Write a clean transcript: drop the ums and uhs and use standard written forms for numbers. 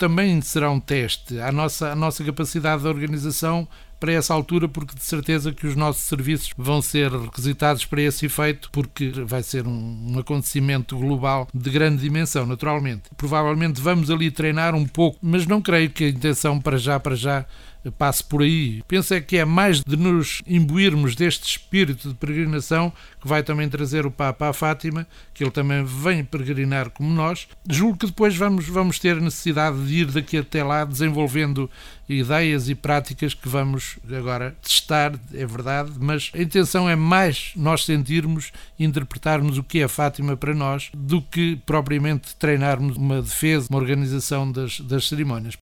também será um teste à nossa capacidade de organização para essa altura, porque de certeza que os nossos serviços vão ser requisitados para esse efeito, porque vai ser um acontecimento global de grande dimensão, naturalmente. Provavelmente vamos ali treinar um pouco, mas não creio que a intenção para já passe por aí. Penso é que é mais de nos imbuirmos deste espírito de peregrinação que vai também trazer o Papa à Fátima, que ele também vem peregrinar como nós. Julgo que depois vamos ter necessidade de ir daqui até lá desenvolvendo ideias e práticas que vamos agora testar, é verdade, mas a intenção é mais nós sentirmos e interpretarmos o que é Fátima para nós do que propriamente treinarmos uma defesa, uma organização das cerimónias.